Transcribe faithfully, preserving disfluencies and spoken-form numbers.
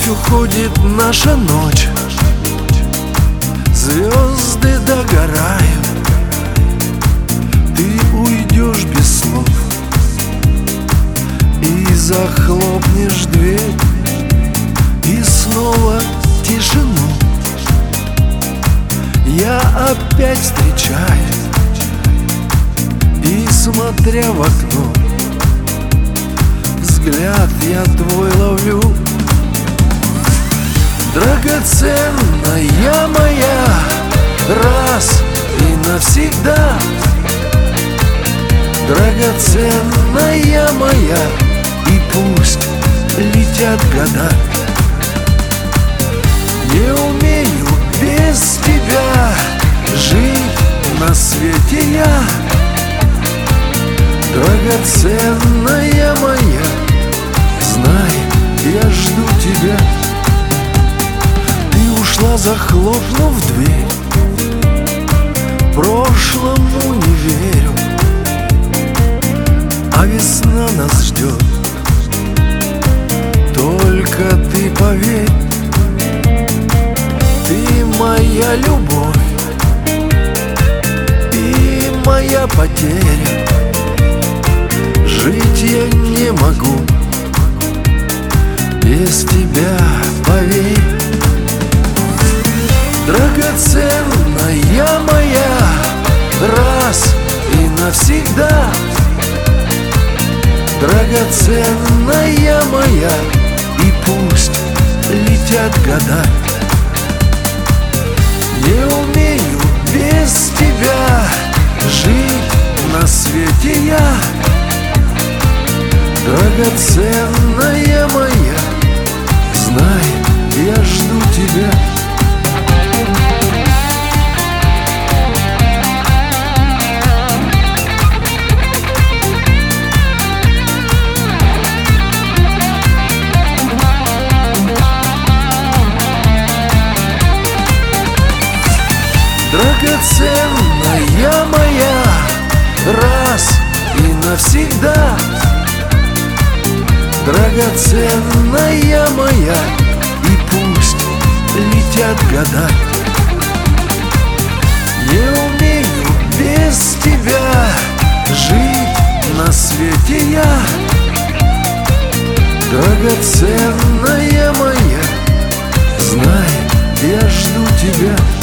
уходит наша ночь, звезды догорают, ты уйдешь без слов и захлопнешь дверь, и снова тишину я опять встречаю, и смотря в окно, взгляд я твой ловлю. Драгоценная моя, раз и навсегда. Драгоценная моя, и пусть летят года. Не умею без тебя жить на свете я. Драгоценная моя, знай, я жду тебя. Ты ушла, захлопнув дверь, прошлому не верю, а весна нас ждет. Только ты поверь, ты моя любовь и моя потеря. Жить я не могу без тебя, поверь. Драгоценная моя, раз и навсегда. Драгоценная моя, и пусть летят года. Не умею без тебя жить на свете я. Драгоценная моя, знай, я жду тебя. Драгоценная моя, раз и навсегда. Драгоценная моя, и пусть летят года. Не умею без тебя жить на свете я. Драгоценная моя, знай, я жду тебя.